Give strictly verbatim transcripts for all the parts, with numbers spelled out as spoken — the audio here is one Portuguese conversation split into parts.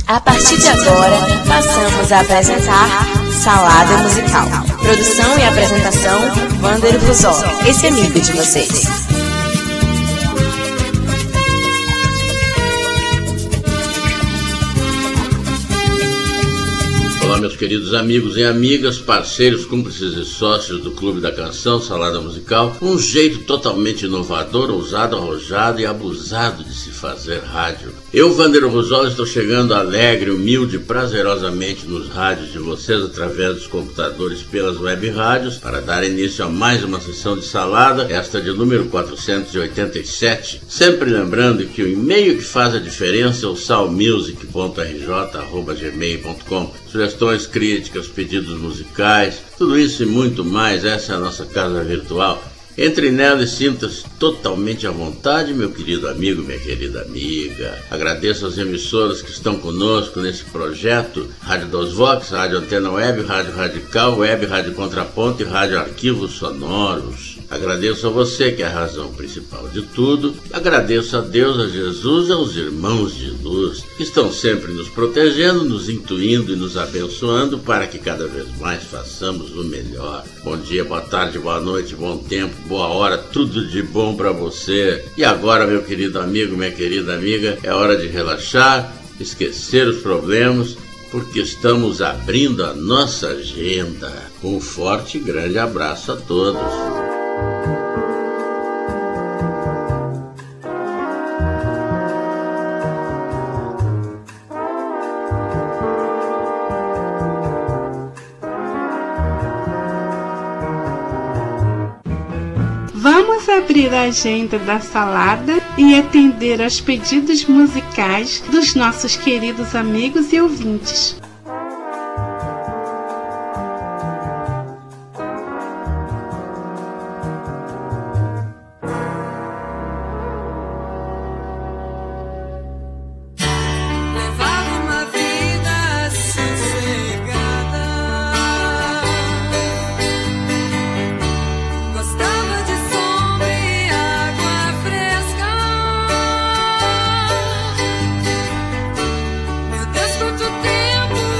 A partir de agora, passamos a apresentar Salada Musical. Produção e apresentação, Wander Ruzol, esse amigo de vocês. Olá, meus queridos amigos e amigas, parceiros, cúmplices e sócios do Clube da Canção, Salada Musical. Um jeito totalmente inovador, ousado, arrojado e abusado de se fazer rádio. Eu, Wander Ruzol, estou chegando alegre, humilde e prazerosamente nos rádios de vocês através dos computadores pelas web rádios para dar início a mais uma sessão de Salada, esta de número quatrocentos e oitenta e sete. Sempre lembrando que o e-mail que faz a diferença é o salmusic ponto r j arroba gmail ponto com. Sugestões, críticas, pedidos musicais, tudo isso e muito mais, essa é a nossa casa virtual. Entre nela e sinta-se totalmente à vontade, meu querido amigo, minha querida amiga. Agradeço às emissoras que estão conosco nesse projeto, Rádio dos Vox, Rádio Antena Web, Rádio Radical, Web, Rádio Contraponto e Rádio Arquivos Sonoros. Agradeço a você, que é a razão principal de tudo. Agradeço a Deus, a Jesus e aos irmãos de luz, que estão sempre nos protegendo, nos intuindo e nos abençoando para que cada vez mais façamos o melhor. Bom dia, boa tarde, boa noite, bom tempo, boa hora, tudo de bom para você. E agora, meu querido amigo, minha querida amiga, é hora de relaxar, esquecer os problemas, porque estamos abrindo a nossa agenda. Um forte e grande abraço a todos. Vamos abrir a agenda da Salada e atender aos pedidos musicais dos nossos queridos amigos e ouvintes. Tempo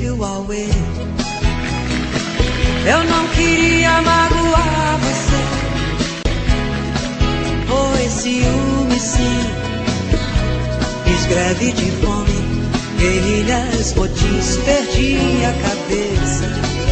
you away. Eu não queria magoar você, foi ciúme sim. Fiz greve de fome, guerrilhas, motins, perdi a cabeça.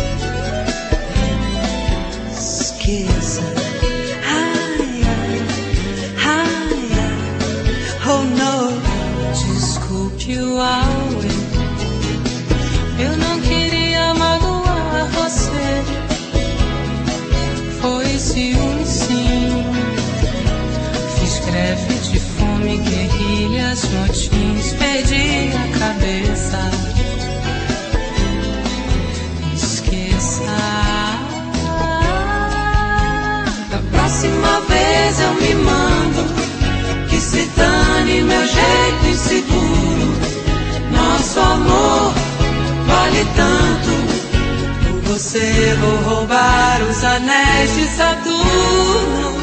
Esqueça. Ai, ai, ai, ai. Oh no. Desculpe o auê, eu não queria magoar você, foi ciúme sim. Fiz greve de fome, guerrilhas, motins, perdi a cabeça. Esqueça. Da próxima vez eu me mando, que se dane meu jeito inseguro. Nosso amor vale tanto, por você vou roubar os anéis de Saturno.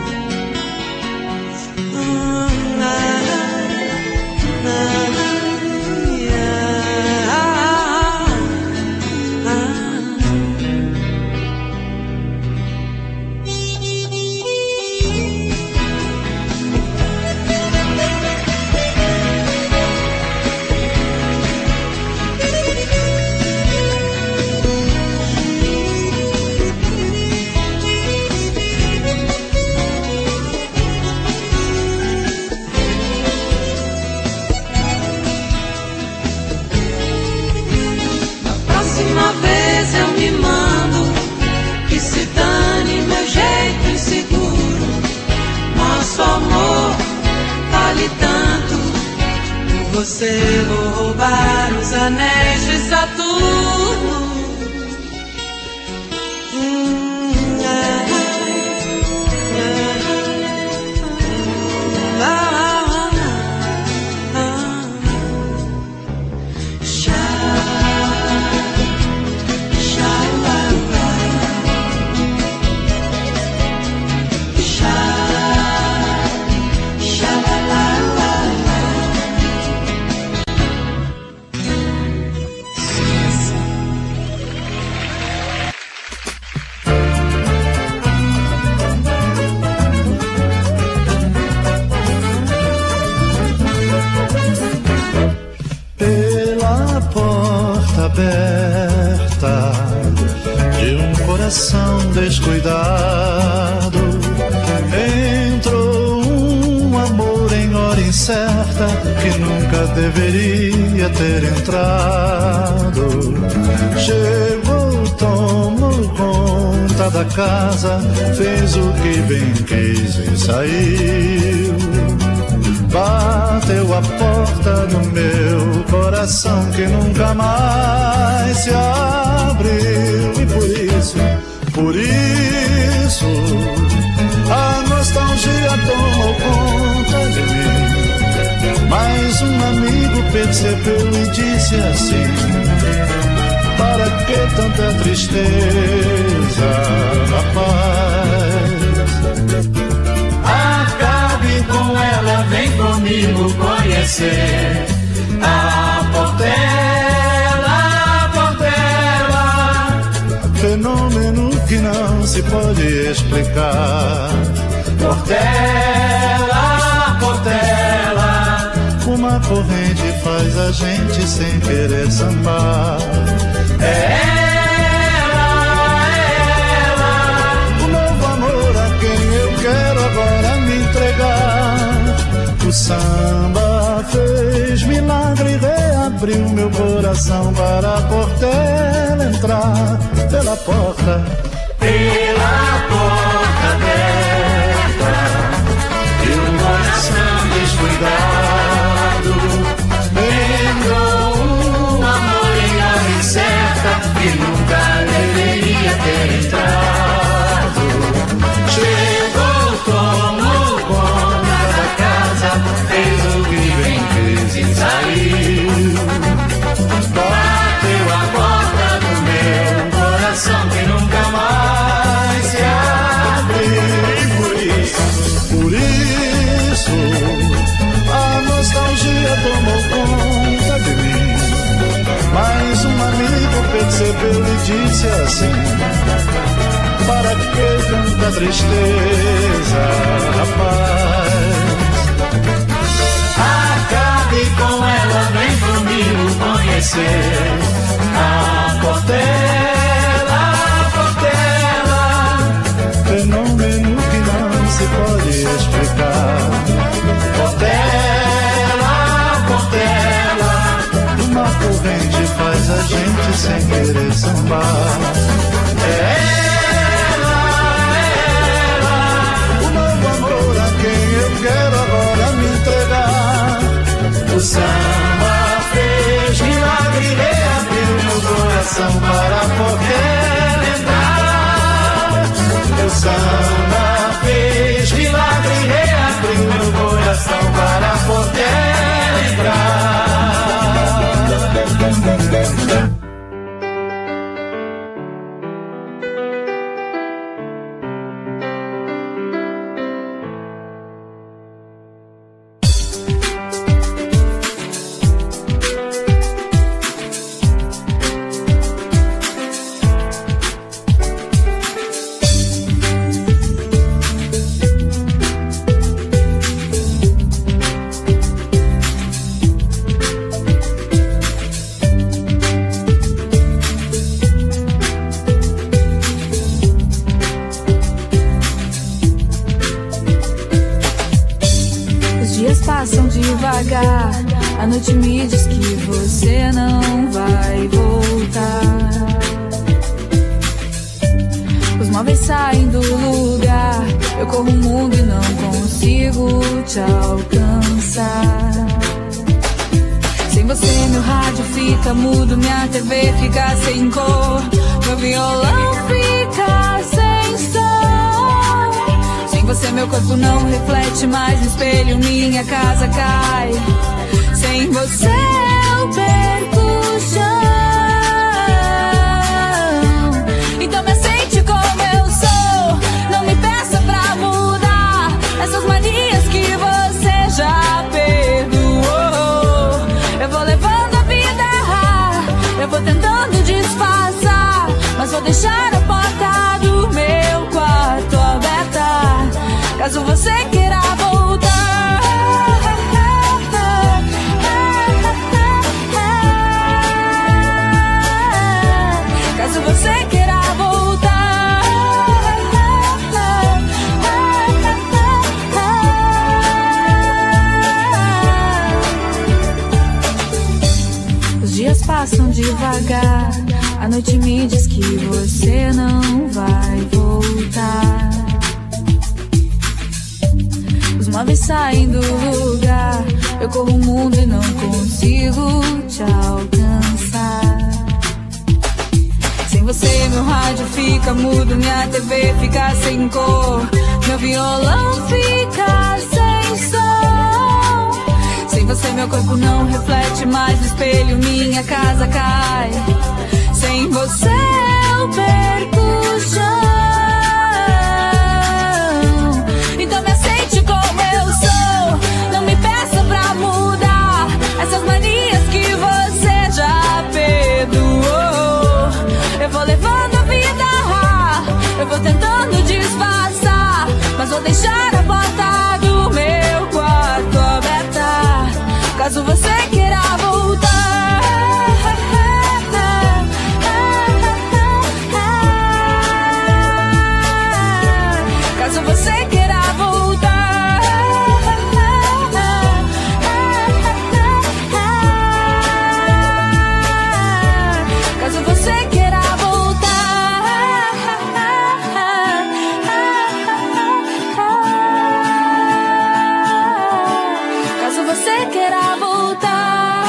Eu me mando, que se dane meu jeito inseguro. Nosso amor vale tanto, por você vou roubar os anéis de Saturno. Hum, ah, ah, ah, ah, ah. Aberta de um coração descuidado, entrou um amor em hora incerta que nunca deveria ter entrado. Chegou, tomou conta da casa, fez o que bem quis e saiu. Bateu a porta do meu coração que nunca mais se abriu. E por isso, por isso, a nostalgia tomou conta de mim. Mas um amigo percebeu e disse assim: para que tanta tristeza, rapaz? Com ela, vem comigo conhecer a Portela, a Portela. Fenômeno que não se pode explicar. Portela, Portela. Uma corrente faz a gente sem querer sambar. É ela, é ela. O novo amor a quem eu quero agora me entregar. O samba fez milagre, reabriu meu coração para a Portela entrar pela porta, pela porta aberta de um coração descuidado. Entrou um amor em hora incerta que nunca deveria ter entrado. Chegou, tomou conta da casa, fez o que bem quis e saiu. Bateu a porta do meu coração que nunca mais se abriu. E por isso, por isso, disse assim: para que tanta tristeza, rapaz? Acabe com ela, vem comigo conhecer a Portela, a Portela, fenômeno que não se pode explicar. Portela, Portela, uma corrente faz a gente sem querer sambar. É ela, é ela, o novo amor a quem eu quero agora me entregar. O samba fez milagre, reabriu meu coração para poder entrar. O samba fez milagre, reabriu meu coração para poder entrar. A noite me diz que você não vai voltar. Os móveis saem do lugar, eu corro o mundo e não consigo te alcançar. Sem você meu rádio fica mudo, minha T V fica sem cor, meu violão fica sem som. Sem você meu corpo não reflete mais no espelho, minha casa cai. Sem você eu perco o chão. Então me aceite como eu sou, não me peça pra mudar essas manias que você já perdoou. Eu vou levando a vida, eu vou tentando disfarçar, mas vou deixar a porta do meu quarto aberta, caso você queira voltar. Caso você queira voltar. Os dias passam devagar, a noite me diz que você não vai voltar. Os móveis saem do lugar, eu corro o mundo e não consigo te alcançar. Sem você meu rádio fica mudo, minha T V fica sem cor, meu violão fica sem som. Sem você meu corpo não reflete mais no espelho, minha casa cai. Sem você eu perco o chão. Então me aceite como eu sou, não me peça pra mudar essas manias que você já perdoou. Eu vou levando a vida, eu vou tentando disfarçar, mas vou deixar a porta do meu quarto aberta, caso você queira voltar. Caso você queira voltar. Caso você queira voltar. Caso você queira voltar.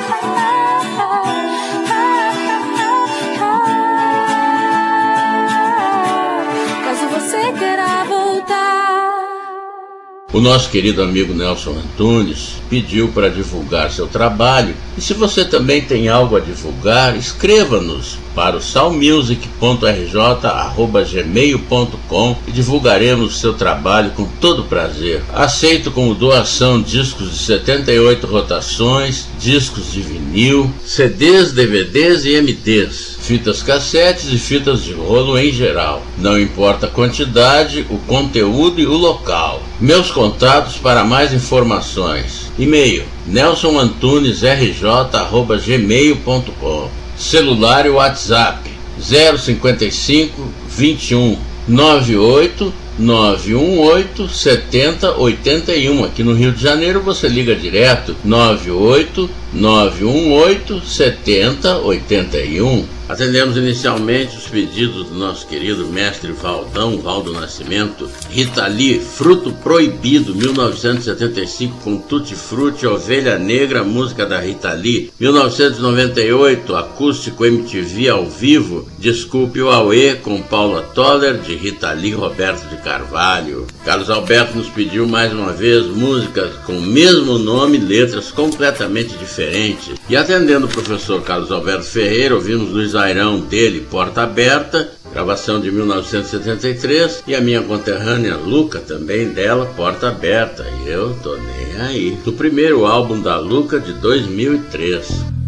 Caso você queira voltar. O nosso querido amigo Nelson Antunes pediu para divulgar seu trabalho. E se você também tem algo a divulgar, escreva-nos para o salmusic ponto r j arroba gmail ponto com e divulgaremos o seu trabalho com todo prazer. Aceito como doação discos de setenta e oito rotações, discos de vinil, C Ds, D V Ds e M Ds, fitas cassetes e fitas de rolo em geral. Não importa a quantidade, o conteúdo e o local. Meus contatos para mais informações: e-mail nelson antunes r j arroba gmail ponto com, celular e WhatsApp zero cinquenta e cinco, vinte e um, noventa e oito, nove um oito, setenta, oitenta e um. Aqui no Rio de Janeiro você liga direto nove oito, nove um oito, setenta, oitenta e um. Atendemos inicialmente os pedidos do nosso querido mestre Valdão, Valdo Nascimento. Rita Lee, Fruto Proibido, mil novecentos e setenta e cinco, com Tutti Frutti, Ovelha Negra, música da Rita Lee. mil novecentos e noventa e oito, acústico M T V ao vivo, Desculpe o Auê, com Paula Toller, de Rita Lee, Roberto de Carvalho. Carlos Alberto nos pediu mais uma vez músicas com o mesmo nome, letras completamente diferentes. E atendendo o professor Carlos Alberto Ferreira, ouvimos Luiz Airão dele, Porta Aberta, gravação de mil novecentos e setenta e três, e a minha conterrânea Luca, também dela, Porta Aberta, e eu tô nem aí, do primeiro álbum da Luca de dois mil e três.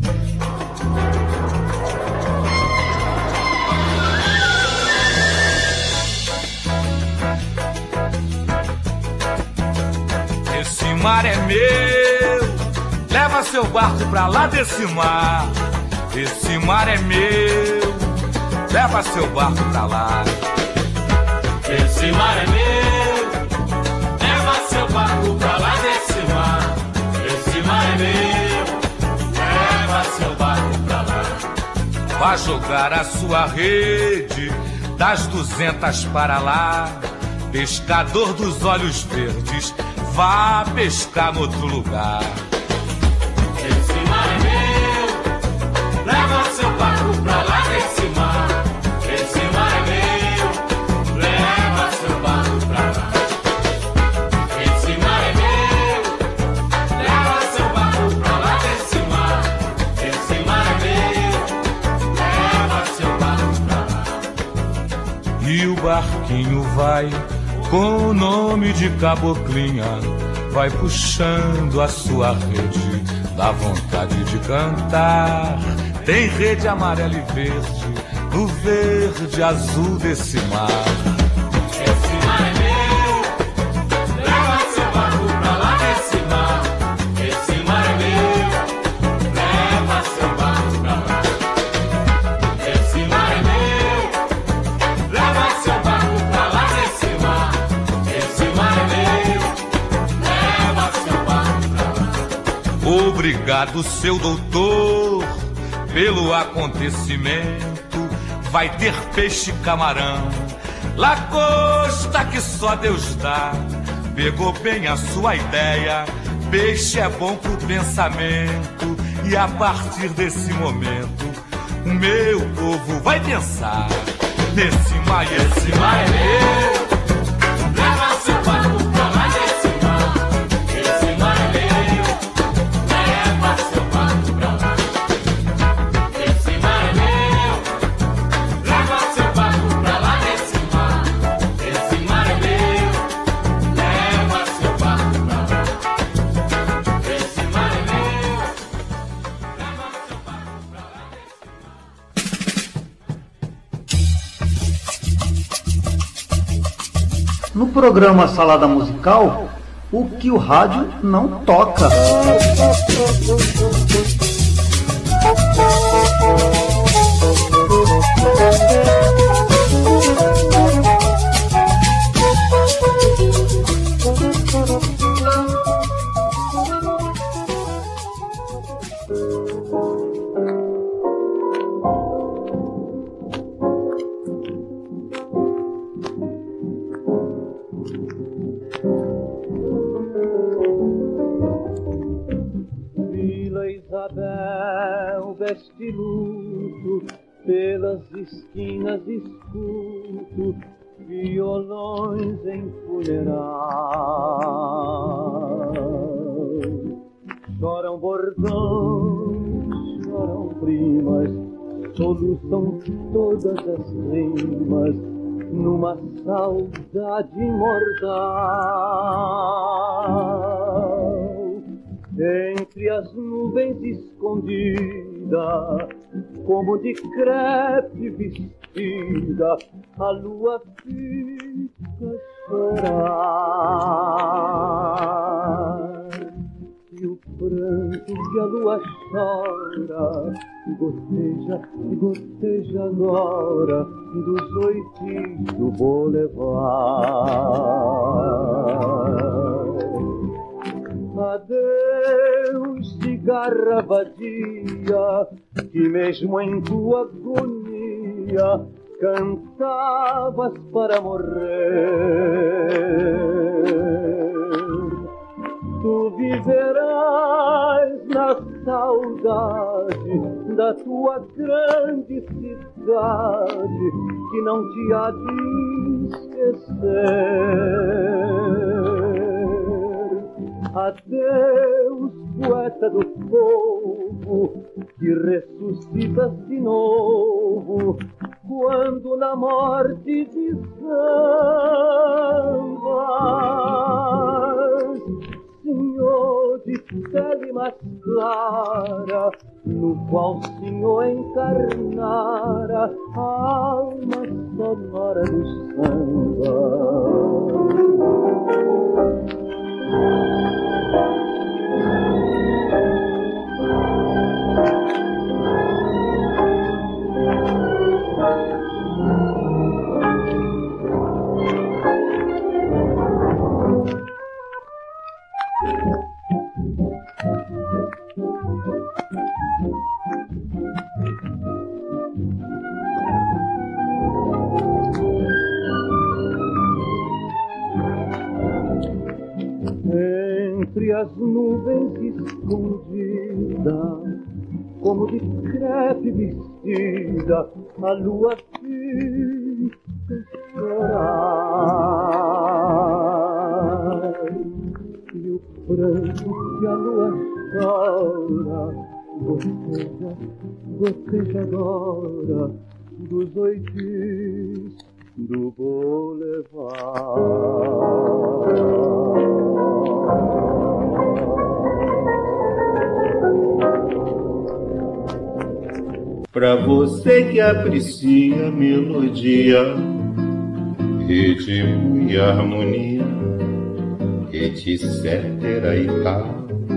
Esse mar é meu, leva seu barco pra lá desse mar. Esse mar é meu, leva seu barco pra lá. Esse mar é meu, leva seu barco pra lá desse mar. Esse mar é meu, leva seu barco pra lá. Vá jogar a sua rede das duzentas para lá. Pescador dos olhos verdes, vá pescar no outro lugar. Esse mar é meu, leva seu barco pra lá desse mar. Esse mar é meu, leva seu barco pra lá. Esse mar é meu, leva seu barco pra lá desse mar. Esse mar é meu, leva seu barco pra lá. E o barquinho vai com o nome de Caboclinha, vai puxando a sua rede, dá vontade de cantar. Tem rede amarela e verde, no verde azul desse mar. Esse mar é meu, leva seu barco pra lá desse mar. Esse mar é meu, leva seu barco pra lá. Esse mar é meu, leva seu barco pra lá desse mar. Esse mar é meu, leva seu barco pra lá. Obrigado, seu doutor, pelo acontecimento. Vai ter peixe e camarão, lagosta que só Deus dá. Pegou bem a sua ideia, peixe é bom pro pensamento. E a partir desse momento, o meu povo vai pensar nesse mar. Esse mar é meu, leva seu barco pra lá desse mar. Esse mar é meu, leva seu barco pra lá. Esse mar é meu, leva seu barco pra lá desse mar. Esse mar é meu, leva seu barco pra lá. Esse mar é meu, leva seu barco pra lá desse mar. No programa Salada Musical, o que o rádio não toca. Veste luto, pelas esquinas escuto violões empunherados. Choram bordões, choram primas, soluçam todas as rimas numa saudade imortal. Entre as nuvens escondida, como de crepe vestida, a lua fica a chorar. E o pranto que a lua chora goteja, goteja agora dos oitis do boulevard. Adeus, cigarra vadia, que mesmo em tua agonia cantavas para morrer. Tu viverás na saudade da tua grande cidade, que não te há de esquecer. Adeus, poeta do povo, que ressuscitas de novo quando na morte desambas. Senhor de pele mais clara, no qual Senhor encarnara a alma sonora do samba. Entre as nuvens escondida, como de crepe vestida, a lua fica a chorar. E o pranto que a lua chora goteja, goteja agora dos oitis do boulevard. Pra você que aprecia melodia, ritmo e harmonia, etcétera e tal,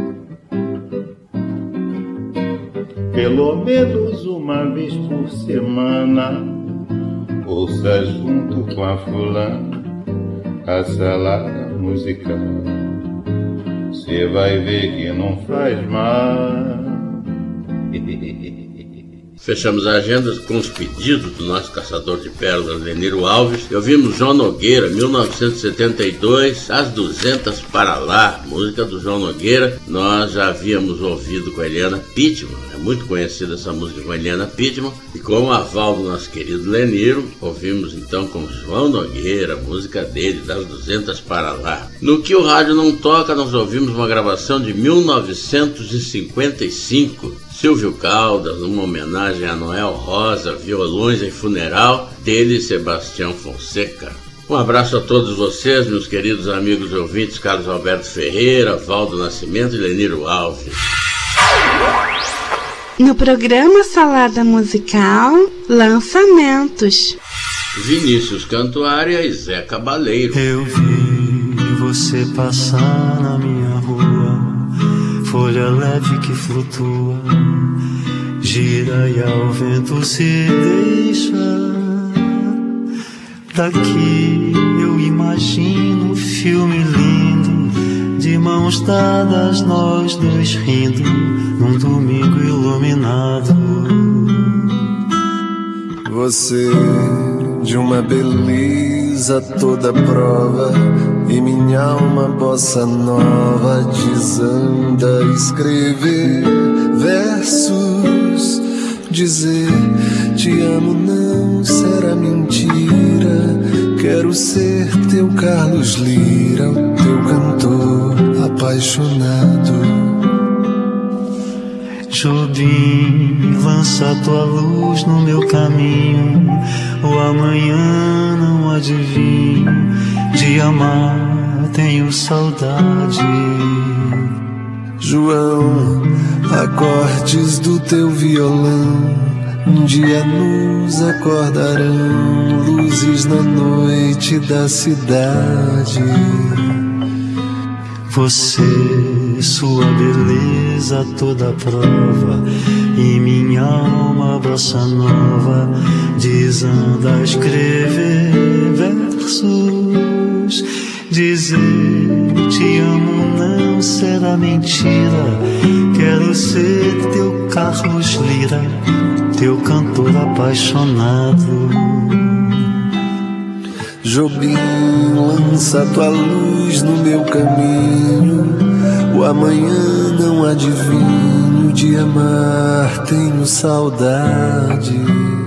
pelo menos uma vez por semana, ouça junto com a fulana a salada musical. Cê vai ver que não faz mal. Fechamos a agenda com os pedidos do nosso caçador de pérolas, Leniro Alves. E ouvimos João Nogueira, mil novecentos e setenta e dois, As duzentas para lá, música do João Nogueira. Nós já havíamos ouvido com a Eliana Pittman, é muito conhecida essa música com a Eliana Pittman. E com o aval do nosso querido Leniro, ouvimos então com João Nogueira, música dele, Das duzentas para lá. No Que o Rádio Não Toca, nós ouvimos uma gravação de mil novecentos e cinquenta e cinco, Silvio Caldas, numa homenagem a Noel Rosa, Violões em Funeral, dele Sebastião Fonseca. Um abraço a todos vocês, meus queridos amigos ouvintes, Carlos Alberto Ferreira, Valdo Nascimento e Leniro Alves. No programa Salada Musical, lançamentos. Vinícius Cantuária e Zé Cabaleiro. Eu vi você passar na minha rua, folha leve que flutua, gira e ao vento se deixa. Daqui eu imagino um filme lindo, de mãos dadas nós dois rindo, num domingo iluminado. Você de uma beleza toda prova, e minha alma bossa nova desanda a escrever versos. Dizer te amo não será mentira, quero ser teu Carlos Lira, o teu cantor apaixonado. Jobim, lança tua luz no meu caminho. O amanhã não adivinho. De amar tenho saudade. João, acordes do teu violão um dia nos acordarão, luzes na noite da cidade. Você, sua beleza toda prova, e minha alma bossa nova desanda a escrever versos. Dizer te amo não será mentira. Quero ser teu Carlos Lira, teu cantor apaixonado. Jobim, lança tua luz no meu caminho. O amanhã não adivinho. De amar tenho saudade.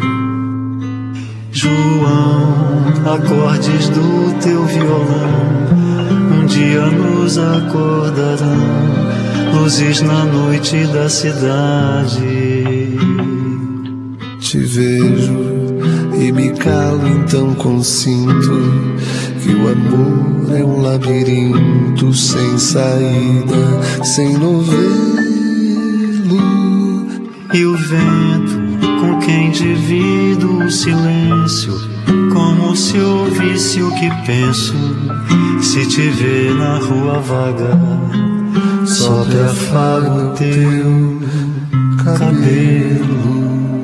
João, acordes do teu violão um dia nos acordarão, luzes na noite da cidade. Te vejo e me calo, então consinto que o amor é um labirinto sem saída, sem novelo. E o vento com quem divido o silêncio, como se ouvisse o que penso. Se te ver na rua vaga, só te afago teu cabelo.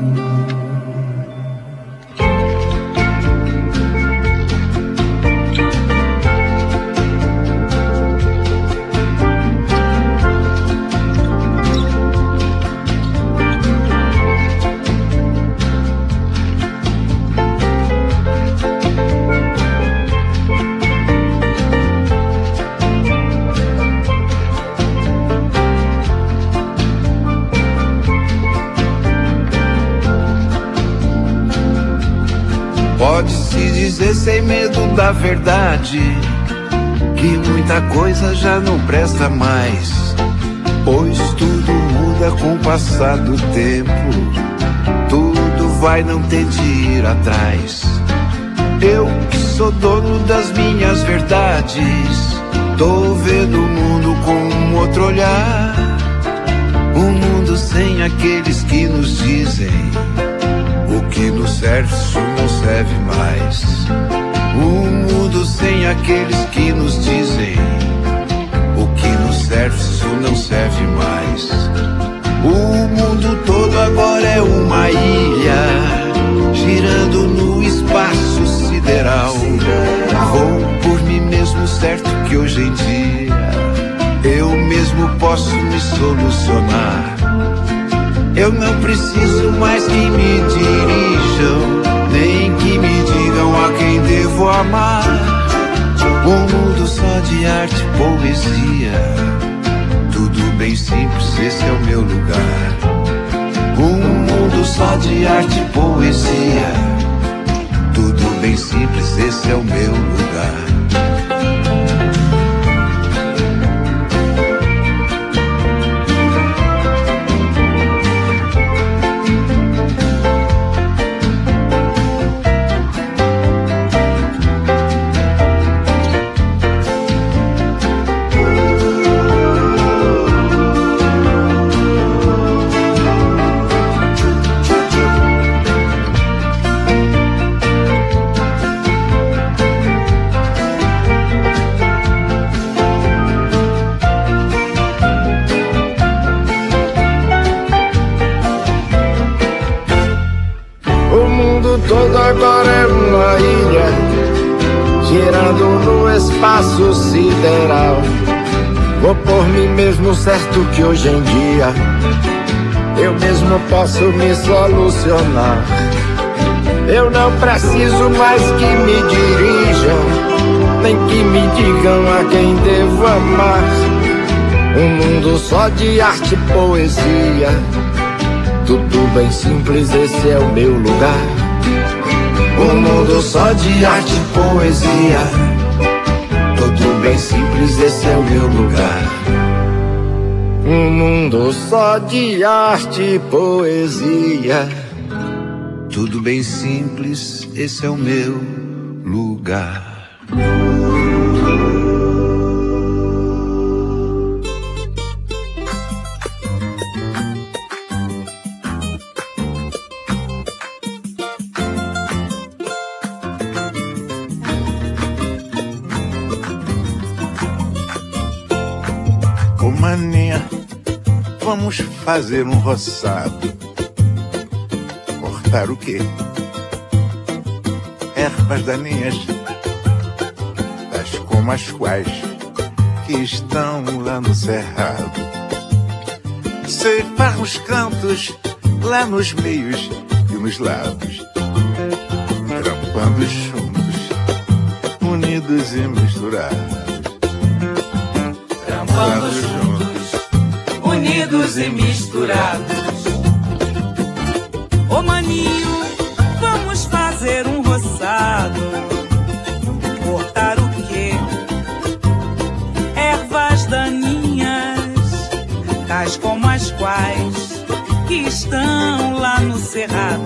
Pode-se dizer sem medo da verdade que muita coisa já não presta mais, pois tudo muda com o passar do tempo. Tudo vai não ter de ir atrás. Eu que sou dono das minhas verdades, tô vendo o mundo com um outro olhar. Um mundo sem aqueles que nos dizem o que nos serve, isso não serve mais. Um mundo sem aqueles que nos dizem o que nos serve, isso não serve mais. O mundo todo agora é uma ilha, girando no espaço sideral. Vou por mim mesmo, certo que hoje em dia eu mesmo posso me solucionar. Eu não preciso mais que me dirijam, nem que me digam a quem devo amar. Um mundo só de arte e poesia, tudo bem simples, esse é o meu lugar. Um mundo só de arte e poesia, tudo bem simples, esse é o meu lugar. Agora é uma ilha, girando no espaço sideral. Vou por mim mesmo, certo que hoje em dia eu mesmo posso me solucionar. Eu não preciso mais que me dirijam, nem que me digam a quem devo amar. Um mundo só de arte e poesia, tudo bem simples, esse é o meu lugar. Um mundo só de arte e poesia, tudo bem simples, esse é o meu lugar. Um mundo só de arte e poesia. Tudo bem simples, esse é o meu lugar. Ô maninha, vamos fazer um roçado. Cortar o quê? Ervas daninhas, tais como as quais que estão lá no cerrado. Ceifar os cantos lá nos meios e nos lados, trampando juntos, unidos e misturados. Trampando juntos, unidos e misturados. Ô maninho, vamos fazer um roçado. Cortar o quê? Ervas daninhas, tais como as quais que estão lá no cerrado.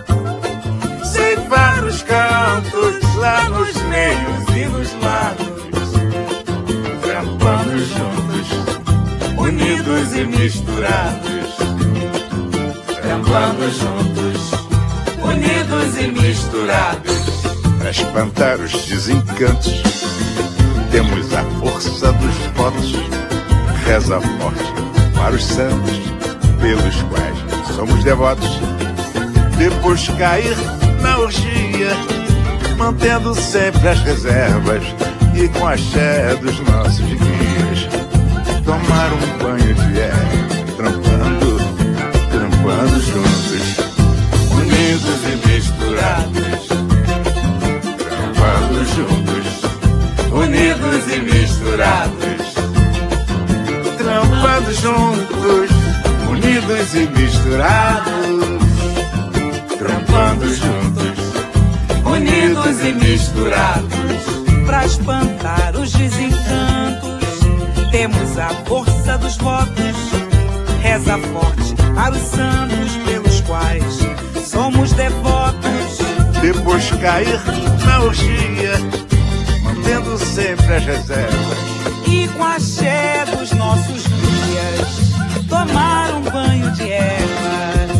Ceifar os cantos lá nos meios e nos lados, trampando juntos, unidos e misturados. Trampando juntos, unidos e misturados. Para espantar os desencantos, temos a força dos votos. Reza forte para os santos, pelos quais somos devotos. Depois cair na orgia, mantendo sempre as reservas, e com a axé dos nossos guias, tomar um banho de erva, trampando, trampando juntos, unidos e misturados. Trampando juntos, unidos e misturados. Trampando juntos, unidos e misturados. Trampando juntos, unidos e misturados. Pra espantar os desencantos, temos a força dos votos. Reza forte para os santos, pelos quais somos devotos. Depois cair na orgia, mantendo sempre as reservas, e com a axé dos nossos guias, tomar um banho de ervas.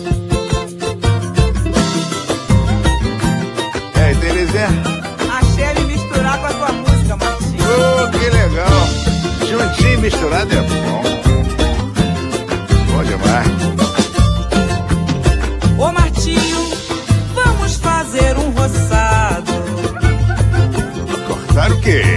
E aí, Terezinha? Axé me misturar com a tua música, Martinho. Oh, que legal! Juntinho misturado é bom. Bom demais. Ô Martinho, vamos fazer um roçado. Cortar o quê?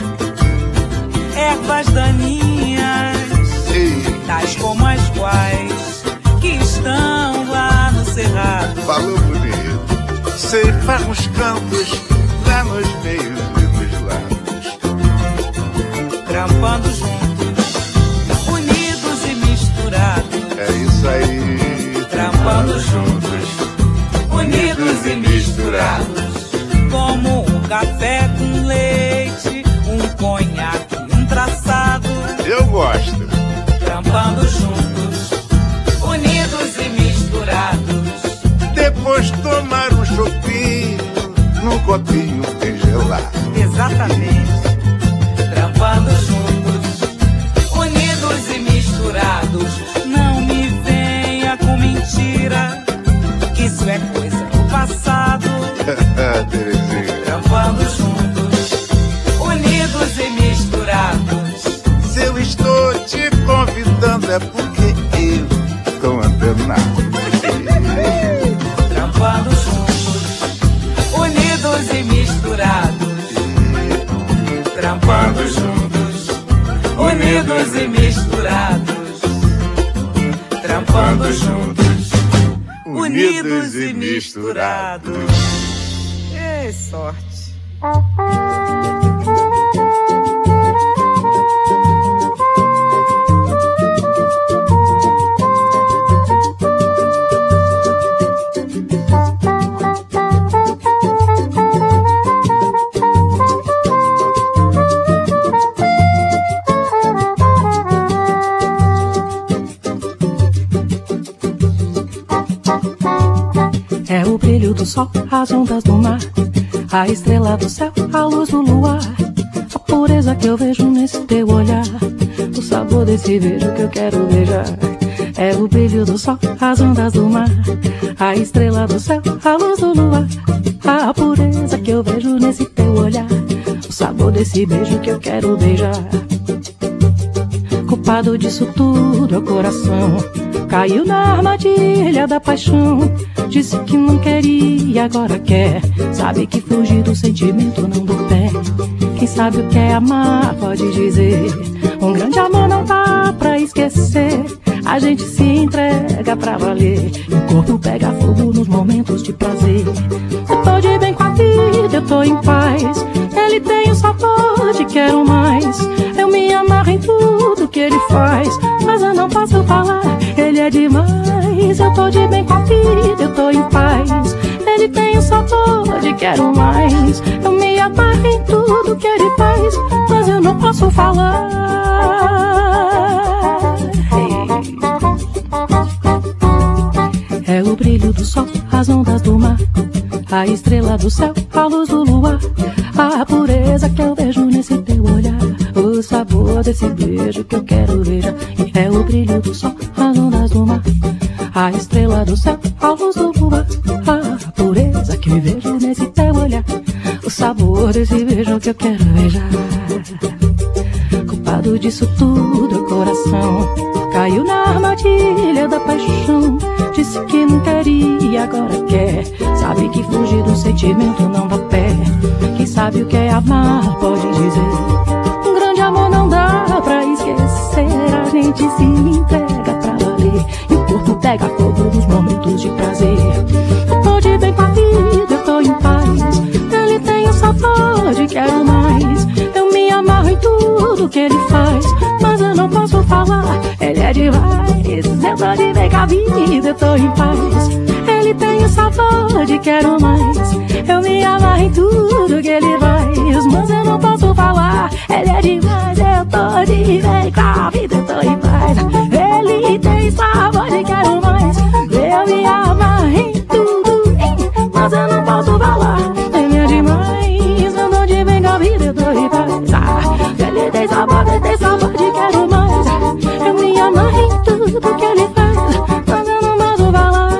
Ervas daninhas, Sim. tais como as quais que estão lá no cerrado. Falou bonito. Ceifar os campos lá nos meios e nos lados, trampando juntos, unidos e misturados. É isso aí. Trampando juntos, unidos e misturados. Como um café com leite, um conhaque, um traçado. Eu gosto. Trampando juntos, unidos e misturados. Depois tomar um chopinho num copinho bem gelado. Exatamente. Trampando juntos, unidos e misturados. Não me venha com mentira, que isso é coisa do passado. Terezinha. Trampando juntos, unidos e misturados. Se eu estou te convidando é porque eu estou antenado. Trampando juntos, unidos e misturados. Trampando juntos, unidos e misturados. Trampando juntos, unidos e misturados. Ei, sorte. É o brilho do sol, as ondas do mar, a estrela do céu, a luz do luar, a pureza que eu vejo nesse teu olhar, o sabor desse beijo que eu quero beijar. É o brilho do sol, as ondas do mar, a estrela do céu, a luz do luar, a pureza que eu vejo nesse teu olhar, o sabor desse beijo que eu quero beijar. Culpado disso tudo é o coração, caiu na armadilha da paixão. Disse que não queria, agora quer. Sabe que fugir do sentimento não dá pé. Quem sabe o que é amar pode dizer. Um grande amor não dá pra esquecer. A gente se entrega pra valer e o corpo pega fogo nos momentos de prazer. Eu tô de bem com a vida, eu tô em paz. Ele tem o sabor de quero mais. Eu me amarro em tudo que ele faz, mas eu não posso falar, ele é demais. Eu tô de bem com a vida, eu tô em paz. Ele tem o sabor de quero mais. Eu me amarro em tudo que ele faz, mas eu não posso falar. É o brilho do sol, as ondas do mar, a estrela do céu, a luz do luar, a pureza que eu vejo nesse teu olhar, o sabor desse beijo que eu quero beijar. É o brilho do sol, as ondas do mar, a estrela do céu, a luz do luar, a pureza que eu vejo nesse teu olhar, o sabor desse beijo que eu quero beijar. Culpado disso tudo é o coração, caiu na armadilha da paixão. Disse que não queria, agora quer. Sabe que fugir do sentimento não dá pé. Quem sabe o que é amar pode dizer. Um grande amor não dá pra esquecer. A gente se entrega pra valer e o corpo pega fogo nos momentos de prazer. Eu tô de bem com a vida, eu tô em paz. Ele tem o sabor de quero mais. Eu me amarro em tudo que ele faz, mas eu não posso falar, ele é demais. Eu tô de bem com a vida, eu tô em paz. Ele tem o sabor de quero mais. Eu me amarro em tudo que ele faz, mas eu não posso falar, ele é demais. Eu tô de bem com a vida, eu tô em paz. Ele tem sabor de quero mais. Eu me amarro em tudo, mas eu não posso falar, ele é demais. Eu tô de bem com a vida, eu tô em paz. Ele tem sabor, ele tem sabor de quero mais. Eu me amarro em tudo que ele faz, mas eu não posso falar.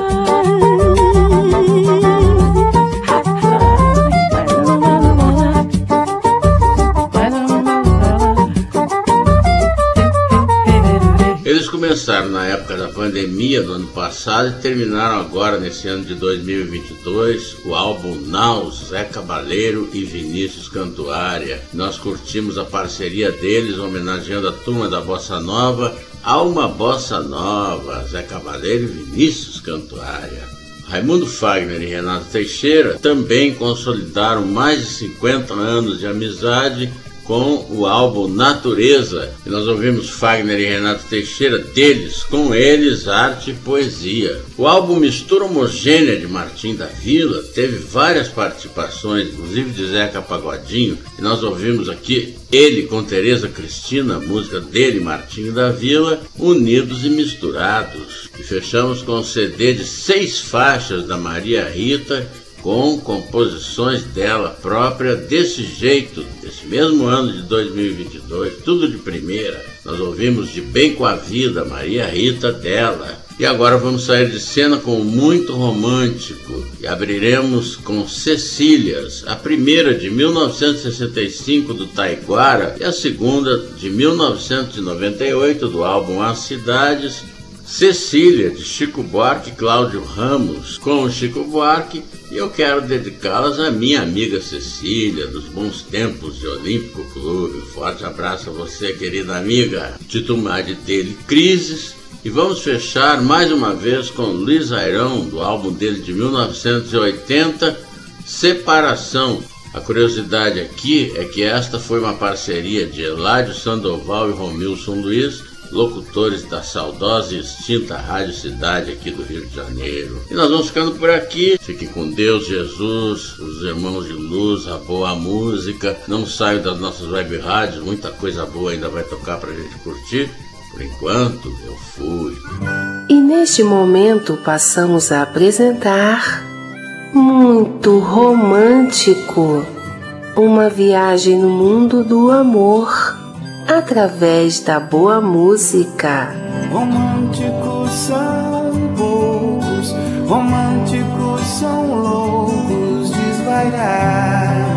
Eles começaram na época da pandemia do ano passado e terminaram agora, nesse ano de dois mil e vinte e dois, o álbum Now, Zé Cabaleiro e Vinícius Cantuária. Nós curtimos a parceria deles, homenageando a turma da Bossa Nova, Alma Bossa Nova, Zé Cabaleiro e Vinícius Cantuária. Raimundo Fagner e Renato Teixeira também consolidaram mais de cinquenta anos de amizade com o álbum Natureza, e nós ouvimos Fagner e Renato Teixeira, deles, com eles, arte e poesia. O álbum Mistura Homogênea de Martim da Vila teve várias participações, inclusive de Zeca Pagodinho, e nós ouvimos aqui ele com Tereza Cristina, música dele, Martinho da Vila, Unidos e Misturados. E fechamos com o C D de seis faixas da Maria Rita, com composições dela própria, desse jeito, desse mesmo ano de dois mil e vinte e dois, tudo de primeira. Nós ouvimos De Bem com a Vida, Maria Rita, dela. E agora vamos sair de cena com Muito Romântico e abriremos com Cecílias, a primeira de mil novecentos e sessenta e cinco do Taiguara e a segunda de mil novecentos e noventa e oito do álbum As Cidades. Cecília, de Chico Buarque e Cláudio Ramos, com o Chico Buarque, e eu quero dedicá-las à minha amiga Cecília, dos bons tempos de Olímpico Clube. Forte abraço a você, querida amiga. Titular dele, Crises. E vamos fechar mais uma vez com Luiz Airão, do álbum dele de mil novecentos e oitenta, Separação. A curiosidade aqui é que esta foi uma parceria de Eládio Sandoval e Romilson Luiz, locutores da saudosa e extinta Rádio Cidade aqui do Rio de Janeiro. E nós vamos ficando por aqui. Fiquem com Deus, Jesus, os irmãos de luz, a boa música. Não saiam das nossas web rádios, muita coisa boa ainda vai tocar pra gente curtir. Por enquanto, eu fui. E neste momento passamos a apresentar muito romântico. Uma viagem no mundo do amor através da boa música. Românticos são poucos, românticos são loucos, desvairados.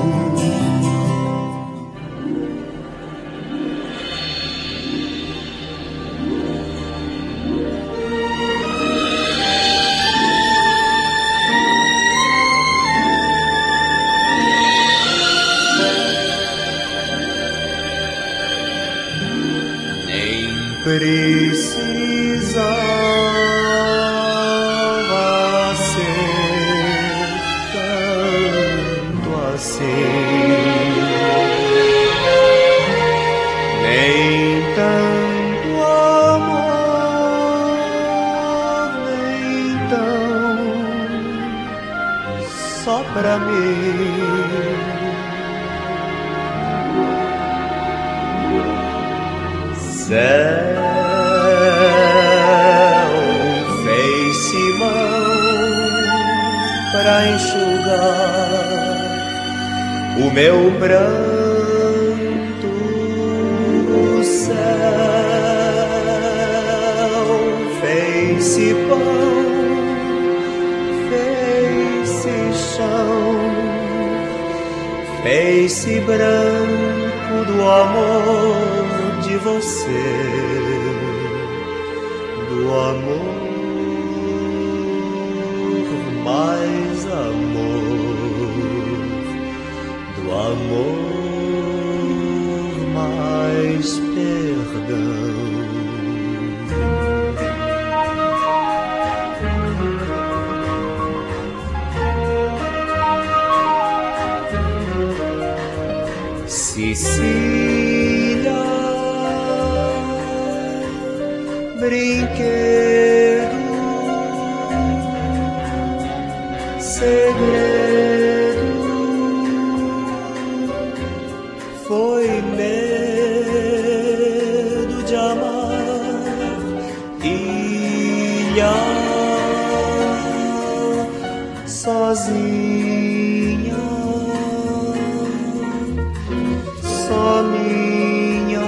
Precisava ser tanto assim, nem tanto amor, nem tão só pra mim. Céu fez-se mão pra enxugar o meu pranto. O céu fez-se pão, fez-se chão, fez-se branco do amor de você, do amor, mais amor, do amor, mais perdão. Sicília, brinquedo, segredo, foi medo de amar, ilha, sozinha, só minha.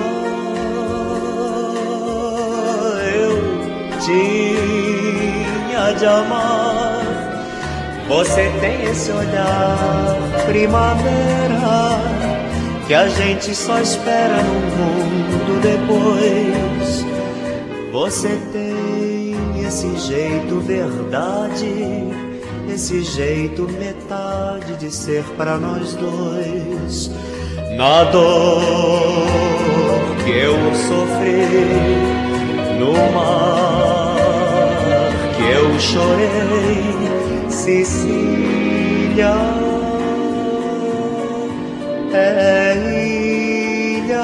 Tinha de amar. Você tem esse olhar primavera que a gente só espera no mundo depois. Você tem esse jeito verdade, esse jeito metade de ser pra nós dois. Na dor que eu sofri no mar que eu chorei, Sicília é ilha,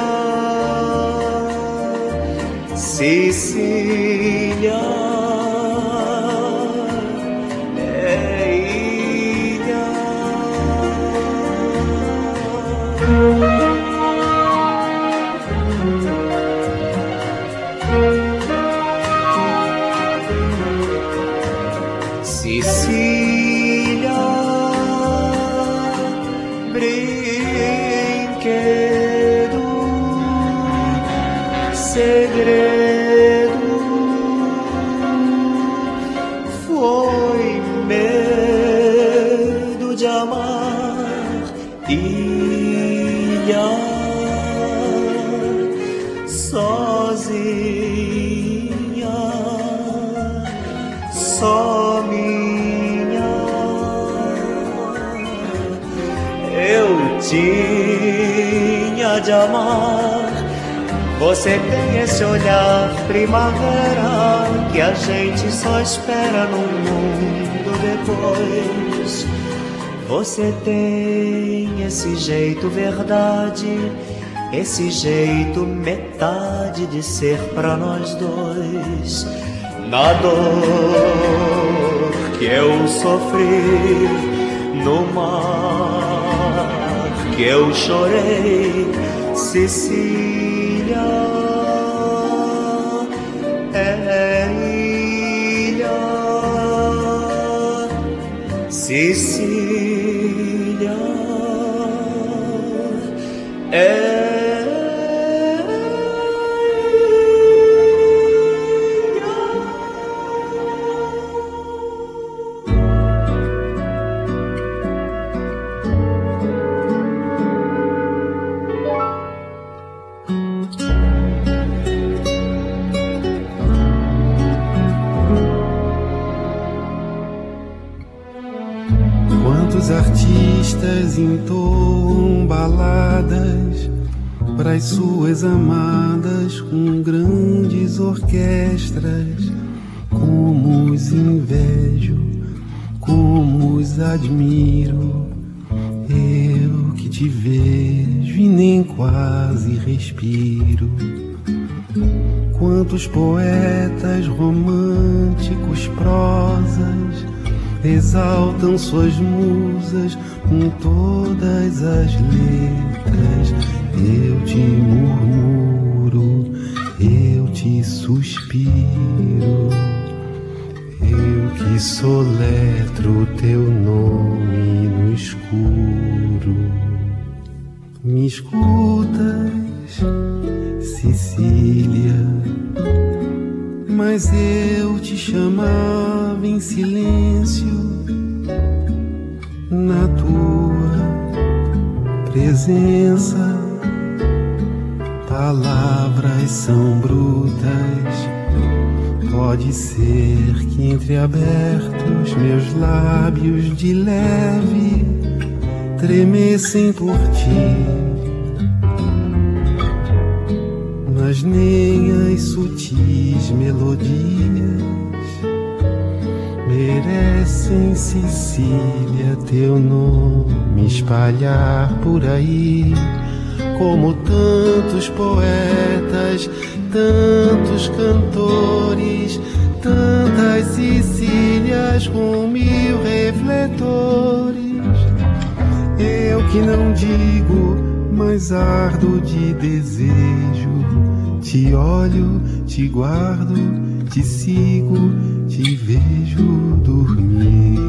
Sicília é ilha. Sicília, brinquedo, segredo, foi medo de amar, ilha, sozinha, só minha. Eu tinha de amar. Você tem esse olhar primavera que a gente só espera no mundo depois. Você tem esse jeito verdade, esse jeito metade de ser pra nós dois. Na dor que eu sofri no mar que eu chorei, Sicília é ilha, Cecília é artistas entoam baladas pras suas amadas com grandes orquestras. Como os invejo, como os admiro, eu que te vejo e nem quase respiro. Quantos poetas românticos, prosas, exaltam suas musas com todas as letras. Eu te murmuro, eu te suspiro, eu que soletro teu nome no escuro. Me escutas, Cecília, mas eu te chamava em silêncio. Na tua presença, palavras são brutas. Pode ser que entreabertos meus lábios de leve tremessem por ti, mas nem as sutis melodias merecem, Cecília, teu nome espalhar por aí. Como tantos poetas, tantos cantores, tantas Cecílias com mil refletores. Eu que não digo, mas ardo de desejo. Te olho, te guardo, te sigo, te vejo dormir.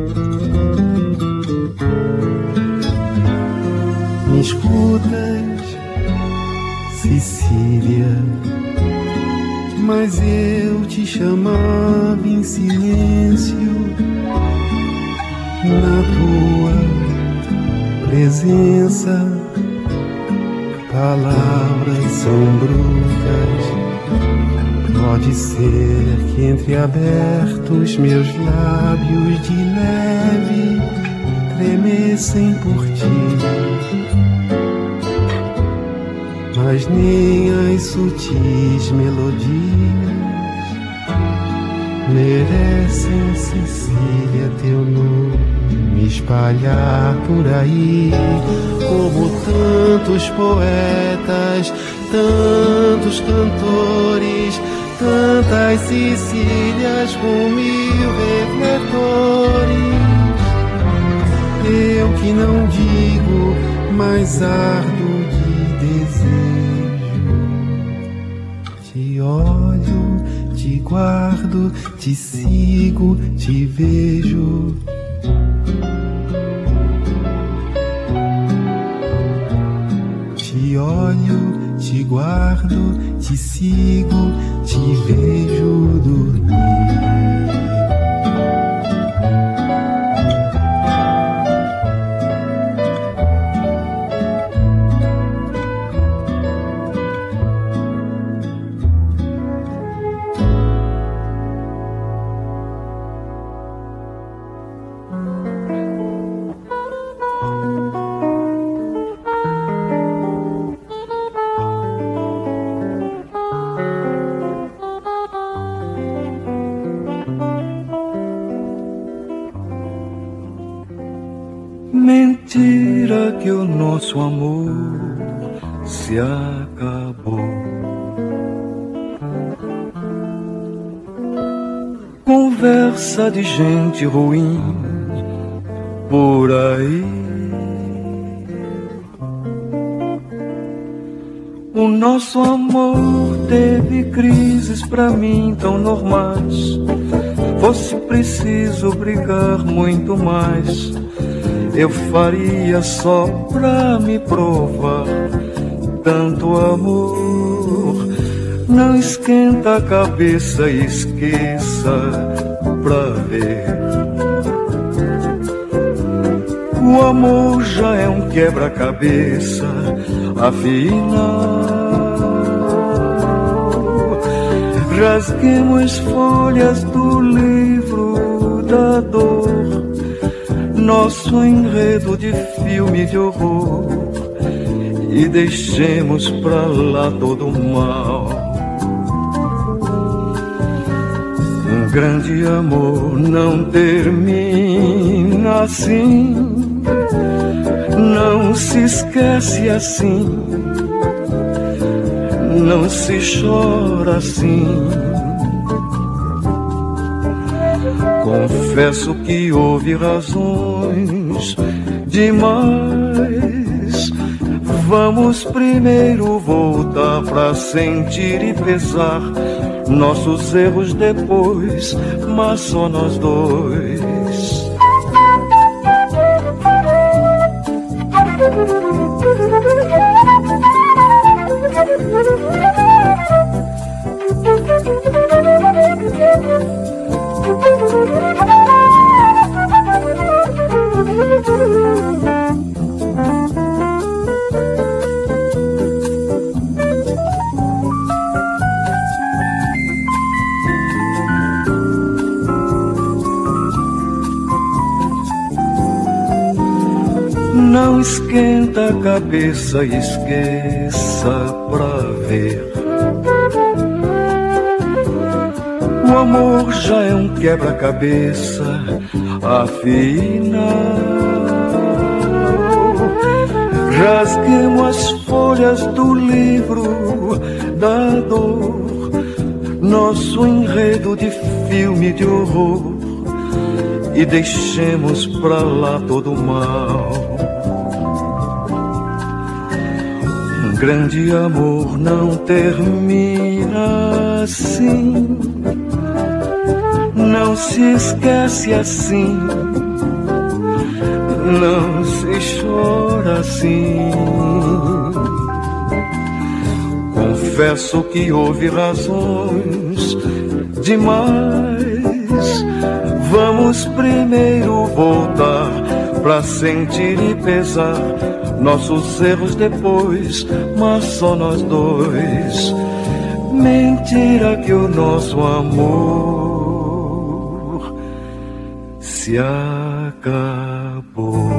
Me escutas, Cecília, mas eu te chamava em silêncio. Na tua presença, palavras são brutas. Pode ser que entreabertos meus lábios de leve tremessem por ti, mas nem as sutis melodias merecem, Cecília, teu nome espalhar por aí. Como tantos poetas, tantos cantores, tantas Cecílias com mil refletores. Eu que não digo, mas ardo de desejo. Te olho, te guardo, te sigo, te vejo. Te olho, te guardo, te sigo, te vejo dormir. Mentira que o nosso amor se acabou. Conversa de gente ruim por aí. O nosso amor teve crises pra mim tão normais. fosse preciso brigar muito mais, eu faria só pra me provar. Tanto amor não esquenta a cabeça, esqueça pra ver. O amor já é um quebra-cabeça, afinal rasguemos folhas do livro da dor, nosso enredo de filme de horror, e deixemos pra lá todo o mal. Um grande amor não termina assim, não se esquece assim, não se chora assim. Confesso que houve razões demais. Vamos primeiro voltar pra sentir e pesar nossos erros depois, mas só nós dois. Não esquenta a cabeça, esqueça pra ver. O amor já é um quebra-cabeça, afinal rasguemos as folhas do livro da dor, nosso enredo de filme de horror, e deixemos pra lá todo o mal. Um grande amor não termina assim, não se esquece assim, não se chora assim. Confesso que houve razões demais. Vamos primeiro voltar pra sentir e pesar nossos erros depois, mas só nós dois. Mentira que o nosso amor se acabou.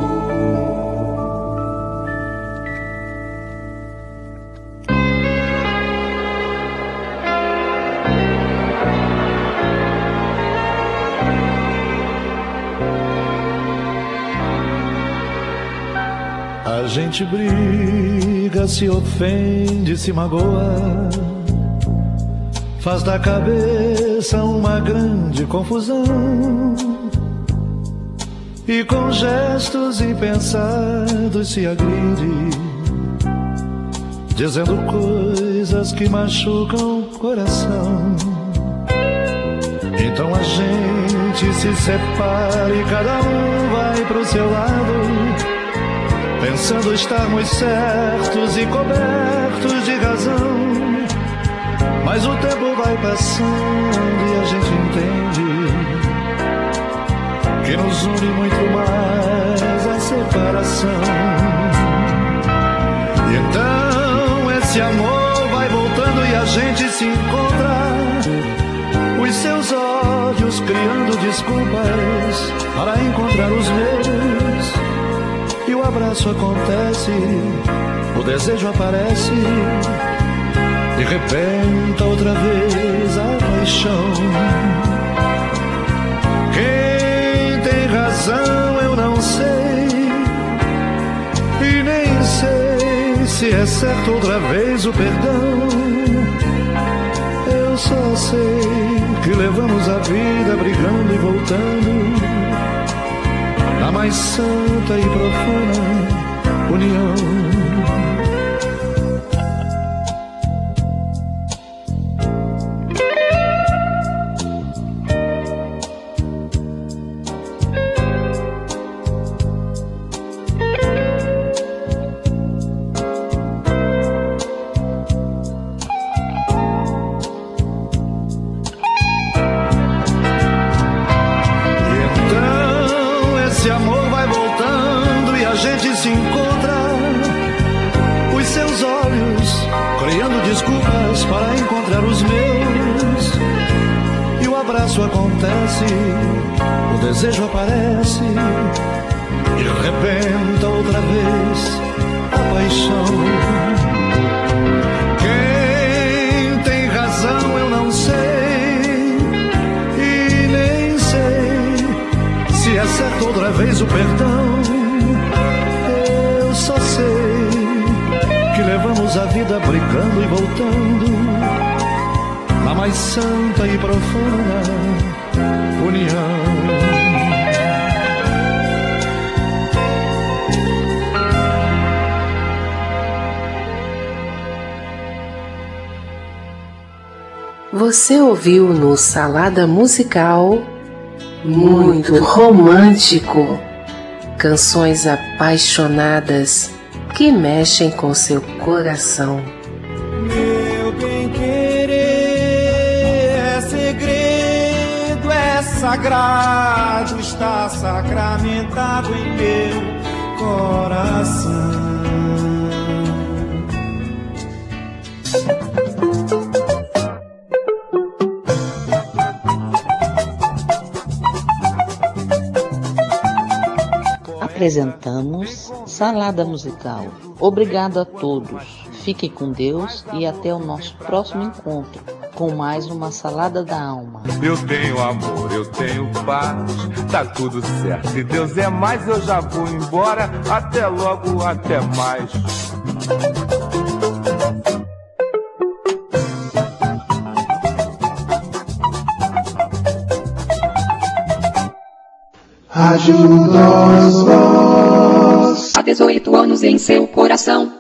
A gente briga, se ofende, se magoa, faz da cabeça uma grande confusão, e com gestos impensados se agride, dizendo coisas que machucam o coração. Então a gente se separa e cada um vai pro seu lado, pensando estarmos certos e cobertos de razão. Mas o tempo vai passando e a gente entende que nos une muito mais a separação. E então esse amor vai voltando e a gente se encontra, os seus olhos criando desculpas para encontrar os meus. E o abraço acontece, o desejo aparece, e rebenta outra vez a paixão. Quem tem razão eu não sei, e nem sei se é certo outra vez o perdão. Eu só sei que levamos a vida brigando e voltando, na mais santa e profunda união. se encontra, os seus olhos criando desculpas para encontrar os meus. E o abraço acontece, o desejo aparece e rebenta outra vez a paixão. Quem tem razão eu não sei, e nem sei se é certo outra vez o perdão. Eu só sei que levamos a vida brigando e voltando na mais santa e profunda união. Você ouviu no Salada Musical Muito Romântico, canções apaixonadas que mexem com seu coração. Meu bem-querer é segredo, é sagrado, está sacramentado em meu coração. Apresentamos Salada Musical. Obrigado a todos. Fiquem com Deus e até o nosso próximo encontro com mais uma Salada da Alma. Eu tenho amor, eu tenho paz, tá tudo certo. Se Deus é mais, eu já vou embora. Até logo, até mais. Rádio Nós Voz. Há dezoito anos em seu coração.